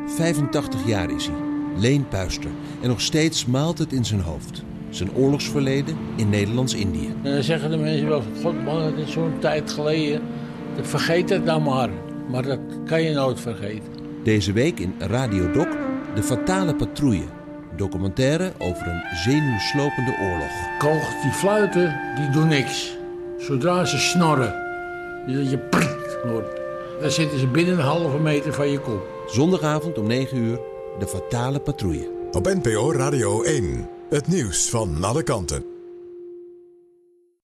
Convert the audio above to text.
85 jaar is hij, Leen Puister. En nog steeds maalt het in zijn hoofd. Zijn oorlogsverleden in Nederlands-Indië. En dan zeggen de mensen wel, god man, het is zo'n tijd geleden. Vergeet het nou maar. Maar dat kan je nooit vergeten. Deze week in Radio Doc, De Fatale Patrouille. Documentaire over een zenuwslopende oorlog. Kogels die fluiten, die doen niks. Zodra ze snorren, dat je prrrt hoort, dan zitten ze binnen een halve meter van je kop. Zondagavond om 9 uur, De Fatale Patrouille. Op NPO Radio 1, het nieuws van alle kanten.